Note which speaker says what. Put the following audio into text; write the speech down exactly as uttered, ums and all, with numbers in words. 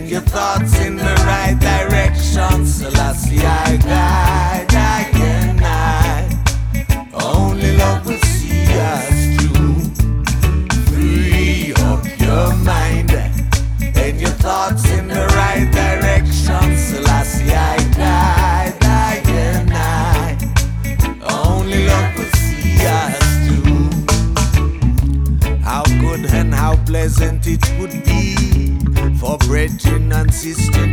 Speaker 1: and your thoughts in the right direction. Selassie, I guide, I can I. Only love will see us through. Free up your mind and your thoughts in the right direction. Selassie, I guide, I can I. Only love will see us through. How good and how pleasant it would be for brethren and sisters